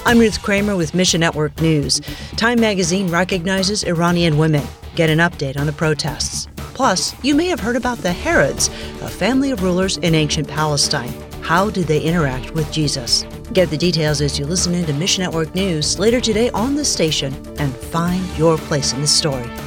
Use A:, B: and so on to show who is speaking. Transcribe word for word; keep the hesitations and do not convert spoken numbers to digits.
A: I'm Ruth Kramer with Mission Network News. Time magazine recognizes Iranian women. Get an update on the protests. Plus, you may have heard about the Herods, a family of rulers in ancient Palestine. How did they interact with Jesus? Get the details as you listen into Mission Network News later today on the station and find your place in the story.